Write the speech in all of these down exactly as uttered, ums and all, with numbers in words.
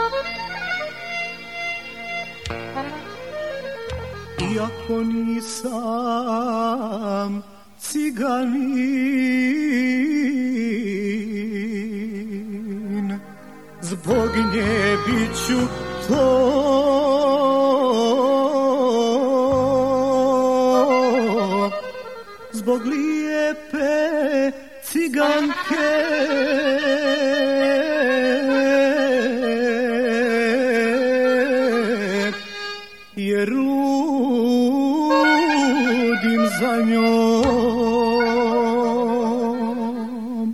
Iako nisam ciganin, zbog nje biću to. Zbog lijepe ciganke jer ludim za njom.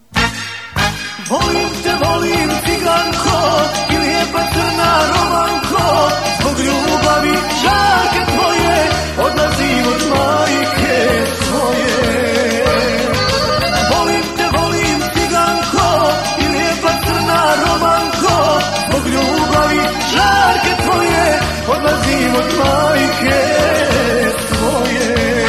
Volim te, volim ciganko i lijepa crna romanko, zbog ljubavi žarke tvoje odlazim od majke svoje. Volim te, volim ciganko i lijepa crna romanko, zbog ljubavi žarke tvoje odlazim od majke svoje.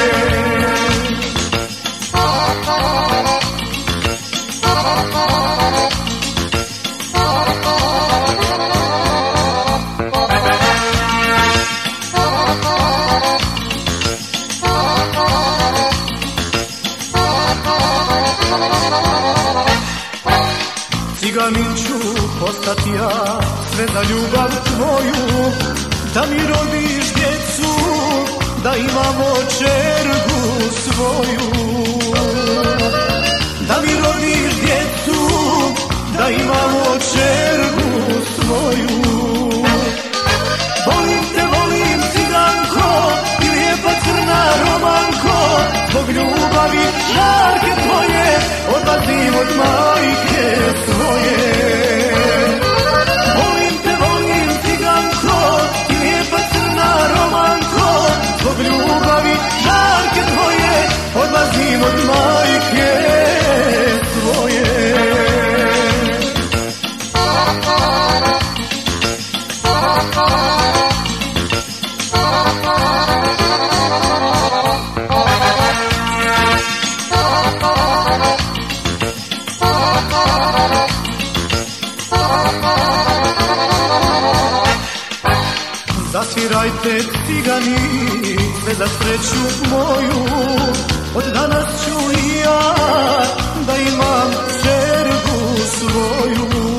Ciganin ću postati ja, sve za ljubav tvoju, da mi rodiš djecu, da imamo čerku svoju. Da mi rodiš djecu, da imamo čerku svoju. Volim te, volim ciganko i lijepa crna romanko, zbog ljubavi žarke tvoje odlazim od majke svoje. Volim te, volim ciganko i lijepa crna romanko, zbog ljubavi žarke tvoje odlazim od majke svoje. Zasvirajte cigani, sve za sreću moju, od danas ću i ja da imam čerku svoju.